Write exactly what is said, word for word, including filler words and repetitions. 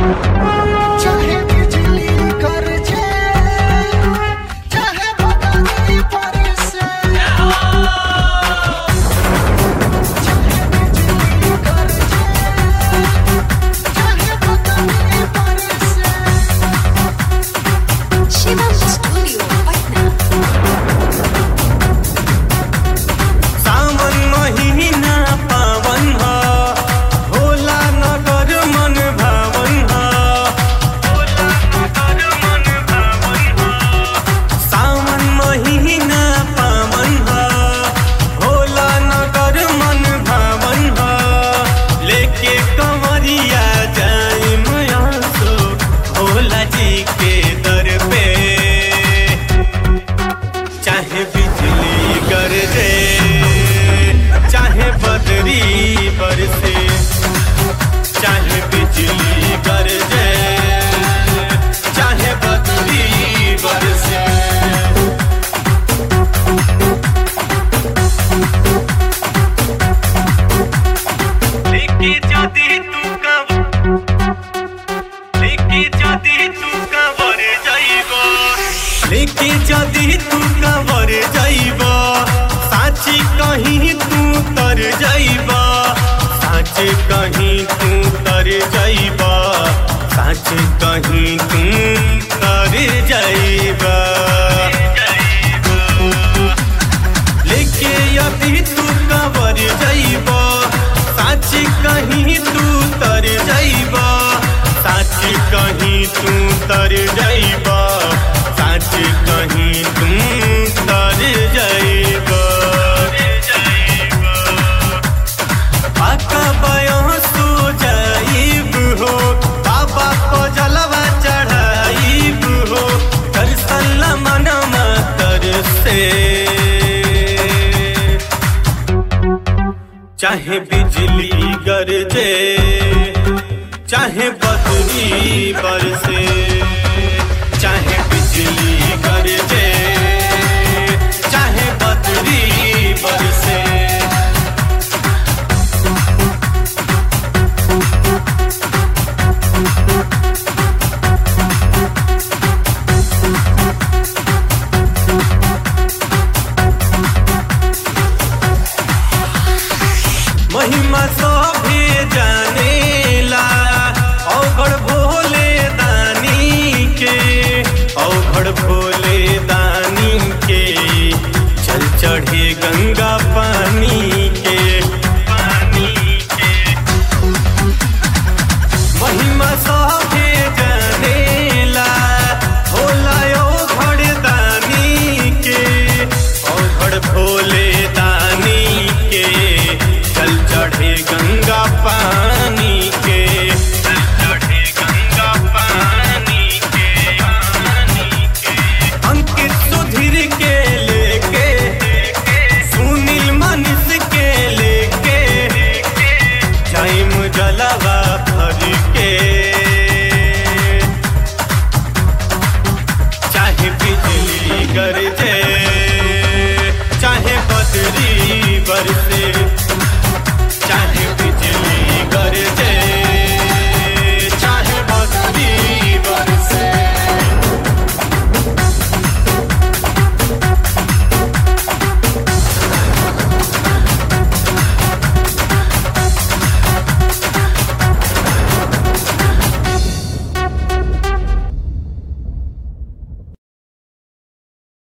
चाहे बिजली गरजे, चाहे बदली बरसे, चाहे बिजली गरजे, चाहे बदली बरसे। शिवम स्टूडियो पटना। सावन महीना पावन ह, होला नगर मन भावन ह, होला नगर मन भावन ह। सावन महीना पावन ह, होला नगर मन भावन ह। लेके कंवरिया जाइम आसो भोला जी के दर पे, चाहे बिजली गरजे, चाहे बदरी बरसे, चाहे बिजली गरजे, चाहे बदरी बरसे। लेके जदी तू कब, लेके जदी तू कबर जाइबो, लेके जदी तू कबर जाइबो, साची कहीं तू तर जाइबा, साच कहीं तू तर जाइबा, साच कहीं तू तर जाइबा। लेके यदि तू कबर जाइबा, साच कहीं तू तर जाइबा, साच कहीं तू तर जाइबा, साच कहीं तू तर जाइबा। आका बयां सो जाइब हो, बाबा को जलवा चढ़ाइब हो, दर्शन मनवा तरसे। चाहे बिजली गरजे, चाहे बदरी बरसे, चाहे बिजली गरजे,